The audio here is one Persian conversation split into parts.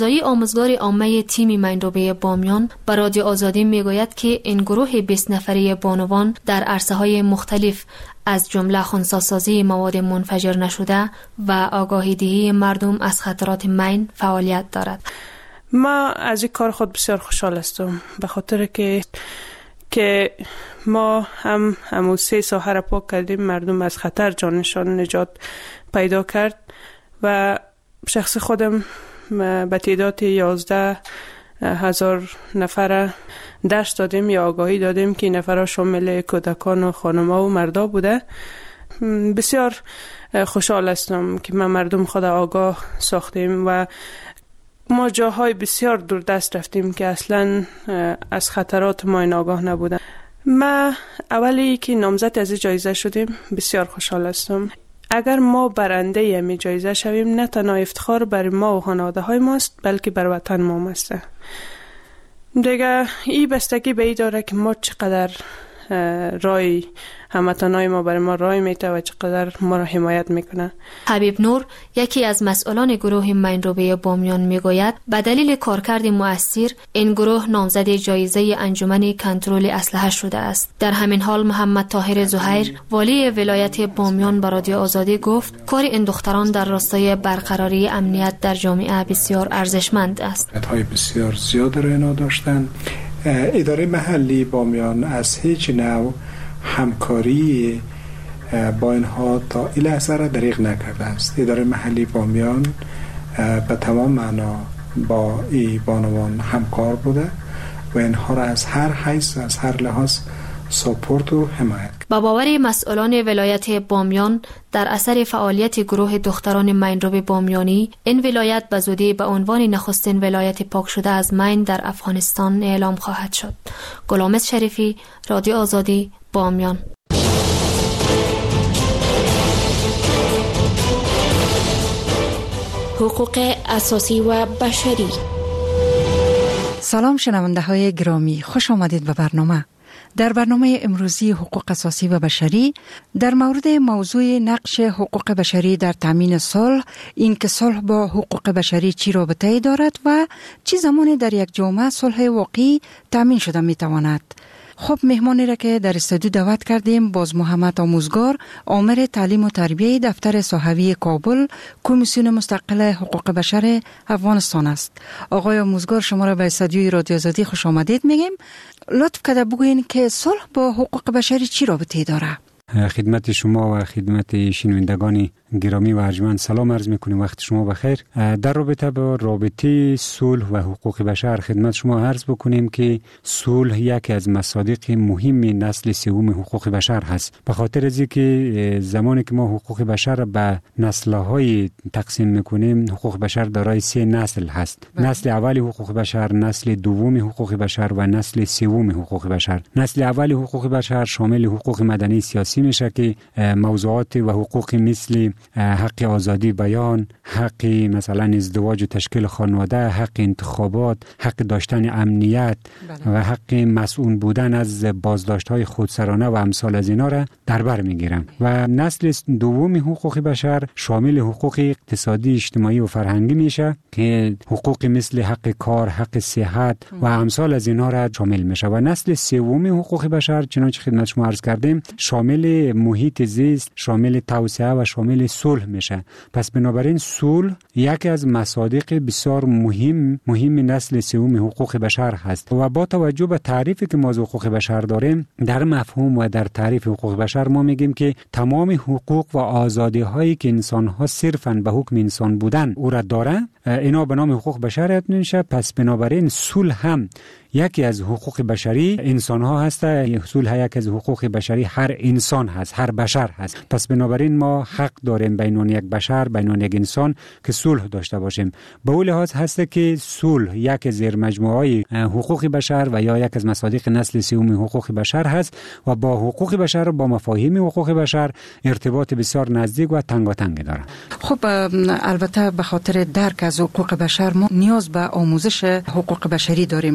آموزگار عامه تیم مین‌روبه بامیان به رادیو آزادی میگوید که این گروه 20 نفره بانوان در عرصه‌های مختلف از جمله خنثی‌سازی مواد منفجر نشده و آگاهی دهی مردم از خطرات مین فعالیت دارد. ما از این کار خود بسیار خوشحال هستم، به خاطر که ما همون 3 ساحه را پاک کردیم، مردم از خطر جانشان نجات پیدا کرد و شخص خودم به تعداد 11,000 نفر درس دادیم یا آگاهی دادیم که این نفرها شامل کودکان و خانم‌ها و مردا بوده. بسیار خوشحال هستم که ما مردم خود آگاه ساختیم و ما جاهای بسیار دوردست رفتیم که اصلا از خطرات ما این آگاه نبودن. ما اولی که نامزد از جایزه شدیم بسیار خوشحال هستم. اگر ما برنده همی جایزه شویم، نه تنها افتخار برای ما و خانواده های ماست، بلکه بر وطن ما است. دیگه این بستگی به این داره که ما چقدر رای هموطنای ما برای ما رای میته و چقدر ما را حمایت میکنه. حبیب نور یکی از مسئولان گروه مین‌روبه بامیان میگوید به دلیل کارکرد مؤثر این گروه نامزد جایزه انجمن کنترل اسلحه شده است. در همین حال محمد طاهر زهیر والی ولایت بامیان به رادیو آزادی گفت کار این دختران در راستای برقراری امنیت در جامعه بسیار ارزشمند است. های بسیار زیاد را اینا داشتن. اداره محلی بامیان از هیچ نوع همکاری با اینها تا این لحظه را دریغ نکرده است. اداره محلی بامیان به تمام معنا با این بانوان همکار بوده و اینها را از هر حیث از هر لحاظ سپورت و حمایت. با باور مسئولان ولایت بامیان در اثر فعالیت گروه دختران مین‌روبه بامیانی، این ولایت به زودی به عنوان نخستین ولایت پاک شده از مین در افغانستان اعلام خواهد شد. غلامت شریفی، رادیو آزادی، بامیان. حقوق اساسی و بشری. سلام شنونده های گرامی، خوش آمدید به برنامه. در برنامه امروزی حقوق اساسی و بشری در مورد موضوع نقش حقوق بشری در تامین صلح، اینکه صلح با حقوق بشری چی رابطه‌ای دارد و چه زمانی در یک جامعه صلح واقعی تامین شده میتواند. خب مهمانی را که در استودیو دعوت کردیم باز محمد آموزگار، آمر تعلیم و تربیه دفتر صحوی کابل، کمیسیون مستقل حقوق بشر افغانستان است. آقای آموزگار، شما را به استودیوی رادیو آزادی خوش آمدید میگیم. لطف کرده بگوین که صلح با حقوق بشری چی رابطه داره؟ خدمت شما و خدمت شنوندگان گرامی و ارجمند سلام عرض میکنیم، وقت شما بخیر. در رابطه با رابطه صلح و حقوق بشر خدمت شما عرض بکنیم که صلح یکی از مصادیق مهم نسل سوم حقوق بشر هست. به خاطر از اینکه زمانی که ما حقوق بشر به نسل‌های تقسیم میکنیم، حقوق بشر دارای 3 نسل هست. نسل اول حقوق بشر، نسل دوم حقوق بشر و نسل سوم حقوق بشر. نسل اول حقوق بشر شامل حقوق مدنی سیاسی میشه که موضوعات و حقوق مثل حق آزادی بیان، حق مثلا ازدواج و تشکیل خانواده، حق انتخابات، حق داشتن امنیت و حق مسئول بودن از بازداشت‌های خودسرانه و امثال از اینا را در بر میگیرم. و نسل دوم حقوق بشر شامل حقوق اقتصادی، اجتماعی و فرهنگی میشه که حقوق مثل حق کار، حق صحت و امثال از اینا را شامل میشه. و نسل سوم حقوق بشر چنانچه خدمت شما عرض کردیم شامل محیط زیست، شامل توسعه و شامل صلح میشه. پس بنابراین صلح یکی از مصادیق بسیار مهم نسل سوم حقوق بشر هست. و با توجه به تعریفی که ما از حقوق بشر داریم، در مفهوم و در تعریف حقوق بشر ما میگیم که تمام حقوق و آزادی هایی که انسان ها صرفاً به حکم انسان بودن او را داره، اینا به نام حقوق بشر یاد میشه. پس بنابراین صلح هم یکی از حقوق بشری انسان ها هست. صلح یکی از حقوق بشری هر انسان هست، هر بشر هست. پس بنابراین ما حق داریم بینون یک بشر، بینون یک انسان که صلح داشته باشیم. به اون لحاظ هست که صلح یک از زیر مجموعه حقوق بشر و یا یک از مصادیق نسل سوم حقوق بشر هست و با حقوق بشر و با مفاهیم حقوق بشر ارتباط بسیار نزدیک و تنگاتنگ داره. خب البته به خاطر درک از حقوق بشر ما نیاز به آموزش حقوق بشری داریم.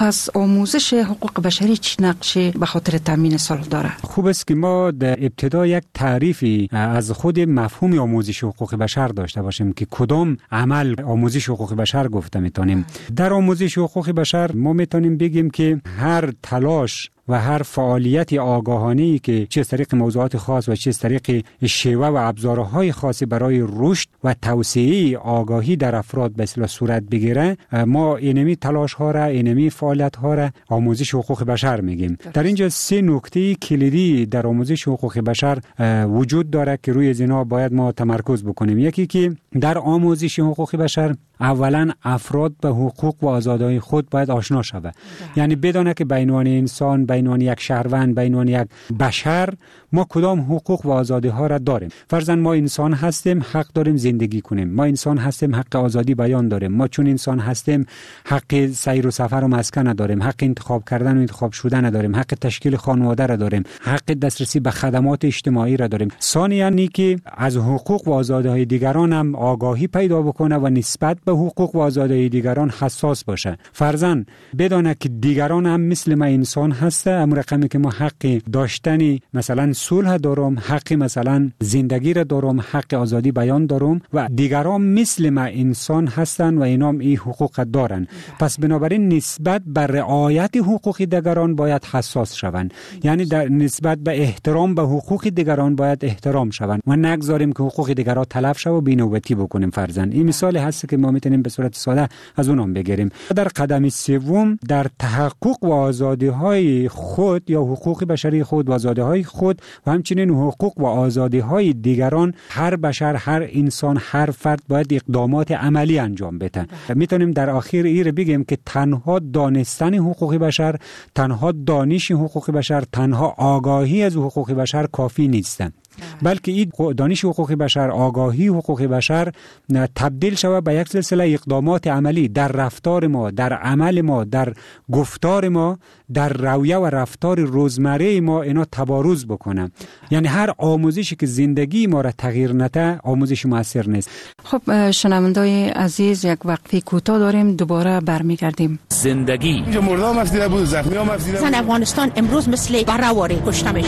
پس آموزش حقوق بشری چه نقشی به خاطر تامین صلح داره؟ خوب است که ما در ابتدا یک تعریفی از خود مفهوم آموزش حقوق بشر داشته باشیم که کدام عمل آموزش حقوق بشر گفته میتونیم. در آموزش حقوق بشر ما میتونیم بگیم که هر تلاش و هر فعالیت آگاهانه‌ای که چه از طریق موضوعات خاص و چه از طریق شیوه و ابزارهای خاصی برای رشد و توسعه آگاهی در افراد به اصطلاح صورت بگیره، ما اینمی تلاش ها را، اینمی فعالیت ها را آموزش حقوق بشر میگیم. در اینجا 3 نکته کلیدی در آموزش حقوق بشر وجود داره که روی اینا باید ما تمرکز بکنیم. یکی که در آموزش حقوق بشر اولا افراد به حقوق و آزادی‌های خود باید آشنا شود. یعنی بدونه که به عنوان انسان، به عنوان یک شهروند، به عنوان یک بشر ما کدام حقوق و آزادی‌ها را داریم. فرضاً ما انسان هستیم، حق داریم زندگی کنیم. ما انسان هستیم، حق آزادی بیان داریم. ما چون انسان هستیم حق سیر و سفر و مسکن داریم، حق انتخاب کردن و انتخاب شدن داریم، حق تشکیل خانواده را داریم، حق دسترسی به خدمات اجتماعی را داریم. ثانیاً اینکه از حقوق و آزادی‌های دیگران هم آگاهی پیدا بکنه و نسبت به حقوق و آزادی‌های دیگران حساس باشه. فرضاً بدونه که دیگران هم مثل ما انسان هسته، اما رقمی که ما حق داشتن مثلا صلح دارم، حق مثلا زندگی را دارم، حق آزادی بیان دارم و دیگران مثل ما انسان هستن و اینام این حقوق دارن. پس بنابراین نسبت به رعایت حقوق دیگران باید حساس شوند. یعنی در نسبت به احترام به حقوق دیگران باید احترام شوند و نگذاریم که حقوق دیگران تلف شه و بی‌نوبتی بکنیم. فرضاً این مثال هست که ما میتونیم به صورت ساده از اونام بگیریم. در قدم سوم در تحقق و آزادی‌های خود یا حقوق بشری خود و آزادی‌های خود و همچنین حقوق و آزادی‌های دیگران هر بشر، هر انسان، هر فرد باید اقدامات عملی انجام بده. میتونیم در آخر این بگیم که تنها دانستن حقوق بشر، تنها دانش حقوق بشر، تنها آگاهی از حقوق بشر کافی نیست، بلکه این دانش حقوق بشر، آگاهی حقوق بشر تبدیل شود به یک سلسله اقدامات عملی در رفتار ما، در عمل ما، در گفتار ما، در رویه و رفتار روزمره ما اینا تبارز بکنه. یعنی هر آموزشی که زندگی ما را تغییر نده آموزش موثر نیست. خب شنوندای عزیز، یک وقفه کوتاه داریم، دوباره برمیگردیم. زندگی اینجا مردم افزیده بود، زخمی هم افزیده بود. افغانستان امروز مثل برهواری کشته میشه.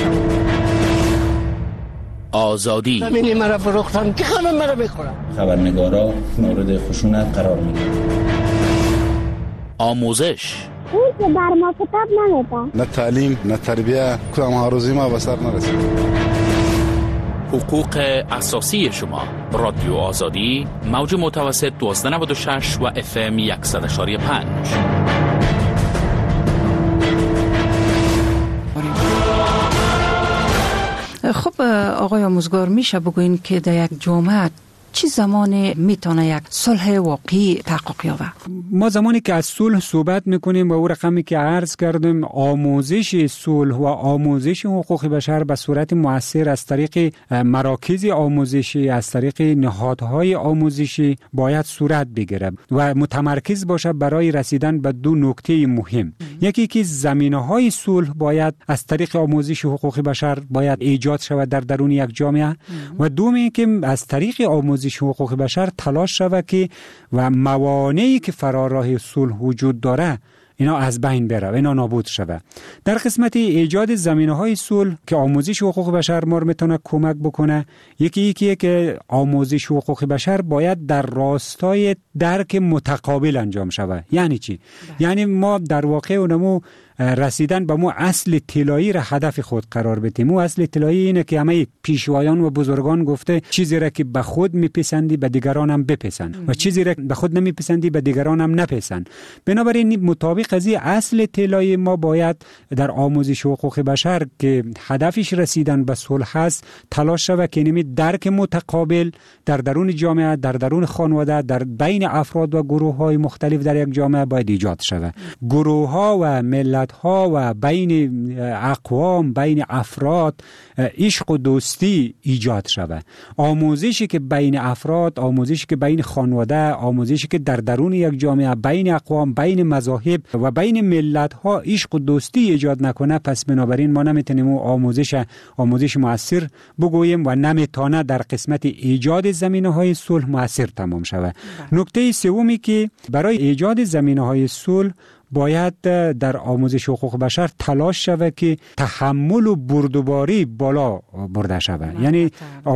آزادی زمینی مرا فروختن که خانم مرا بخورم. خبرنگارا مورد خشونت قرار میگیرن. آموزش اون که بر ما کتاب نمیده، نه تعلیم نه تربیه، کدام ها روزی ما به سر نرسید. حقوق اساسی شما. رادیو آزادی، موج متوسط 1296 و FM 100.5. خب آقای آموزگار، میشه بگوین که در یک جامعه چه زمانی میتونه یک صلح واقعی تحقق یابه؟ ما زمانی که از صلح صحبت میکنیم و او رقمی که عرض کردیم، آموزش صلح و آموزش حقوق بشر به صورت مؤثر از طریق مراکز آموزشی، از طریق نهادهای آموزشی باید صورت بگیره و متمرکز باشه برای رسیدن به 2 نکته مهم. یکی که زمینه‌های صلح باید از طریق آموزش حقوق بشر باید ایجاد شود در درون یک جامعه و دومی که از طریق آموزش حقوق بشر تلاش شود که و موانعی که فراراه صلح وجود داره اینا از بین بره و اینا نابود شود. در قسمت ایجاد زمینه‌های صلح که آموزش حقوق بشر ما میتونه کمک بکنه، یکی که آموزش حقوق بشر باید در راستای درک متقابل انجام شود. یعنی چی؟ یعنی ما در واقع اونمو رسیدن به مو اصل طلایی را هدف خود قرار بدیم. مو اصل طلایی اینه که همه پیشوایان و بزرگان گفته چیزی را که به خود میپسندی به دیگران هم بپسند و چیزی را به خود نمیپسندی به دیگران هم نپسند. بنابراین مطابق از این اصل طلایی ما باید در آموزش حقوق بشر که هدفش رسیدن به صلح است تلاش شود که نمی درک متقابل در درون جامعه، در درون خانواده، در بین افراد و گروه‌های مختلف در یک جامعه باید ایجاد شود. گروه‌ها و ملت ها و بین اقوام، بین افراد عشق و دوستی ایجاد شود. آموزشی که بین افراد، آموزشی که بین خانواده، آموزشی که در درون یک جامعه بین اقوام، بین مذاهب و بین ملت ها عشق و دوستی ایجاد نکنه، پس بنابراین ما نمیتونیم آموزش مؤثر بگوییم و نمیتونه در قسمت ایجاد زمینه‌های صلح مؤثر تمام شود. نکته سومی که برای ایجاد زمینه‌های صلح باید در آموزش حقوق بشر تلاش شود که تحمل و بردباری بالا برده شود. یعنی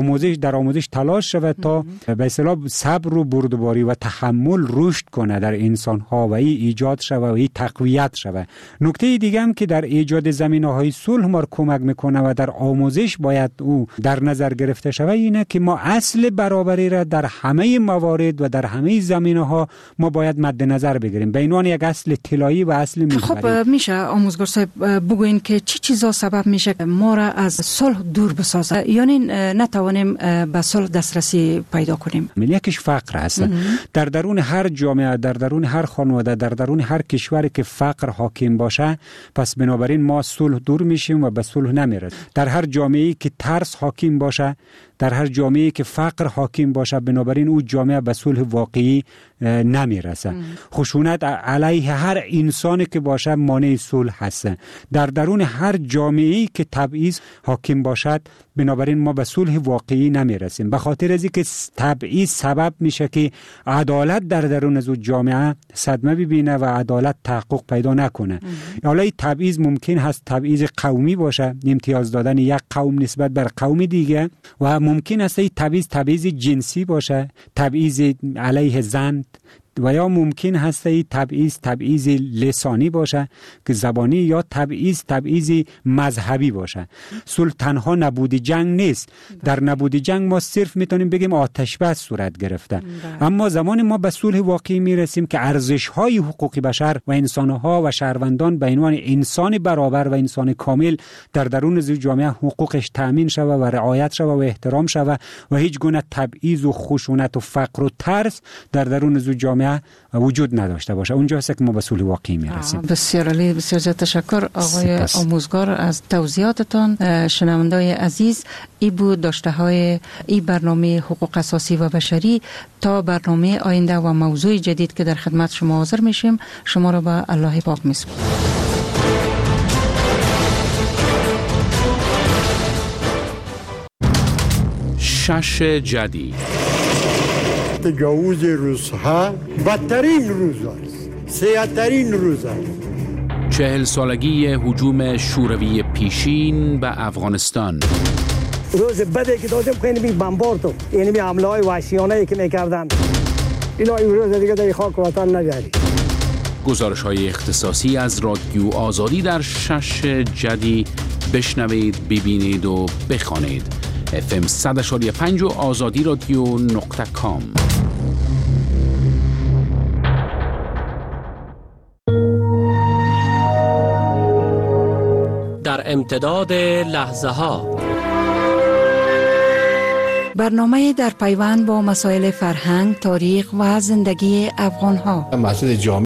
در آموزش تلاش شود تا به اصطلاح صبر و بردباری و تحمل رشد کنه در انسان ها و این ایجاد شود و این تقویت شود. نکته دیگه هم که در ایجاد زمینه‌های صلح ما کمک میکنه و در آموزش باید او در نظر گرفته شود اینه که ما اصل برابری را در همه موارد و در همه زمینه‌ها ما باید مد نظر بگیریم به عنوان یک اصل طلایی و اصل محوری. خب میشه آموزگار صاحب بگوین که چی چیزا سبب میشه ما را از صلح دور بسازه، یعنی نتوانیم به صلح دسترسی پیدا کنیم؟ یکیش فقر است. در درون هر جامعه، در درون هر خانواده، در درون هر کشوری که فقر حاکم باشه، پس بنابراین ما صلح دور میشیم و به صلح نمیرسیم. در هر جامعه‌ای که ترس حاکم باشه، در هر جامعه‌ای که فقر حاکم باشه، بنابراین او جامعه به صلح واقعی نمیرسه. خشونت علیه هر انسانی که باشه مانع صلح هست. در درون هر جامعه‌ای که تبعیض حاکم باشد، بنابراین ما به صلح واقعی نمیرسیم. به خاطر از اینکه تبعیض سبب میشه که عدالت در درون از جامعه صدمه ببینه و عدالت تحقق پیدا نکنه. حالا این تبعیض ممکن هست تبعیض قومی باشه، امتیاز دادن یک قوم نسبت بر قوم دیگه، و ممکن است این تبعیض جنسی باشه، تبعیض علیه زن، و یا ممکن هست این تبعیض لسانی باشه که زبانی، یا تبعیض مذهبی باشه. صلح تنها نبود جنگ نیست. در نبود جنگ ما صرف میتونیم بگیم آتش بس صورت گرفته. اما زمان ما به صلح واقعی میرسیم که ارزش‌های حقوق بشر و انسان‌ها و شهروندان به عنوان انسان برابر و انسان کامل در درون جامعه حقوقش تأمین شود و رعایت شود و احترام شود و هیچ گونه تبعیض و خشونت و فقر و ترس در درون جامعه وجود نداشته باشه. اونجاست که ما به صلح واقعی میرسیم. بسیار عالی، بسیار زیاد تشکر آقای آموزگار از توضیحاتتان. شنوندای عزیز، این بود داشته های این برنامه حقوق اساسی و بشری. تا برنامه آینده و موضوع جدید که در خدمت شما حاضر میشیم، شما را به الله پاک میسپارم. شش جدید. تجاوز روزها بدترین روز است، سیاه‌ترین روز است. 40 سالگی هجوم شوروی پیشین به افغانستان. روز بدی که دادیم خیلی بمبارد و یعنی حمله های وحشیانه که میکردن، اینا این روز دیگه در خاک وطن نگردید. گزارش های اختصاصی از رادیو آزادی در شش جدی بشنوید، ببینید و بخوانید. FM 100.5 و آزادی رادیو.com. در امتداد لحظه ها، برنامه در پیوند با مسائل فرهنگ، تاریخ و زندگی افغان ها. مسئله جامعه